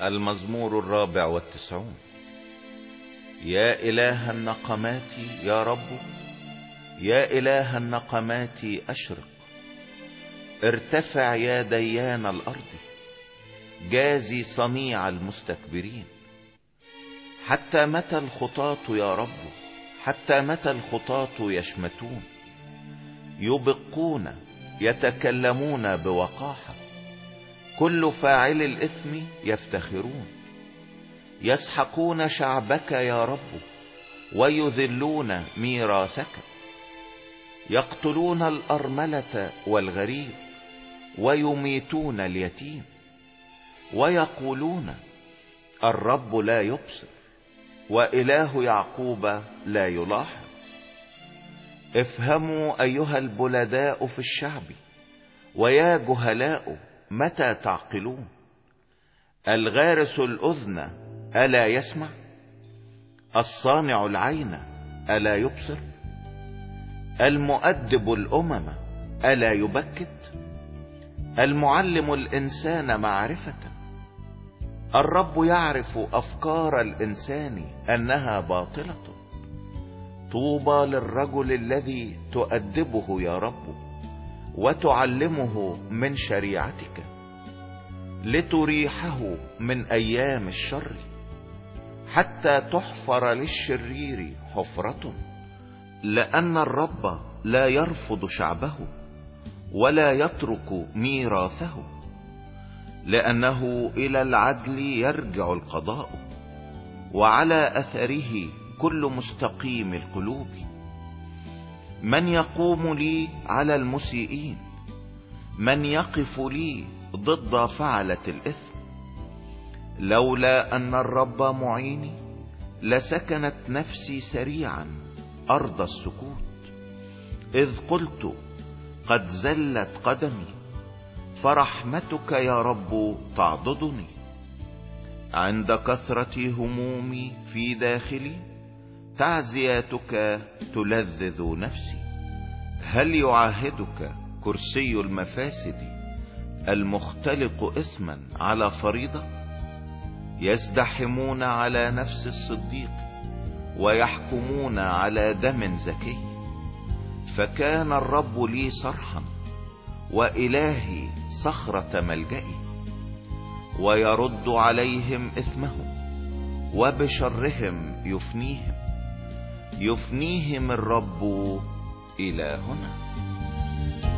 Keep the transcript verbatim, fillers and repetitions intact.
المزمور الرابع والتسعون. يا إله النقمات يا رب، يا إله النقمات أشرق. ارتفع يا ديان الأرض، جازي صنيع المستكبرين. حتى متى الخطاة يا رب، حتى متى الخطاة يشمتون؟ يبقون يتكلمون بوقاحة، كل فاعل الإثم يفتخرون. يسحقون شعبك يا رب ويذلون ميراثك. يقتلون الأرملة والغريب ويميتون اليتيم. ويقولون الرب لا يبصر، وإله يعقوب لا يلاحظ. افهموا أيها البلداء في الشعب، ويا جهلاء متى تعقلون؟ الغارس الأذن ألا يسمع؟ الصانع العين ألا يبصر؟ المؤدب الأمم ألا يبكت؟ المعلم الإنسان معرفة. الرب يعرف أفكار الإنسان أنها باطلة. طوبى للرجل الذي تؤدبه يا رب وتعلمه من شريعتك، لتريحه من أيام الشر، حتى تحفر للشرير حفرة. لأن الرب لا يرفض شعبه ولا يترك ميراثه، لأنه إلى العدل يرجع القضاء، وعلى أثره كل مستقيم القلوب. من يقوم لي على المسيئين؟ من يقف لي ضد فعلة الإثم؟ لولا أن الرب معيني لسكنت نفسي سريعا أرض السكوت. إذ قلت قد زلت قدمي، فرحمتك يا رب تعضدني. عند كثرة همومي في داخلي، تعزياتك تلذذ نفسي. هل يعاهدك كرسي المفاسد المختلق إثما على فريضة؟ يزدحمون على نفس الصديق ويحكمون على دم زكي. فكان الرب لي صرحا وإلهي صخرة ملجئي. ويرد عليهم إثمهم وبشرهم يفنيهم، يفنيهم الرب إلهنا.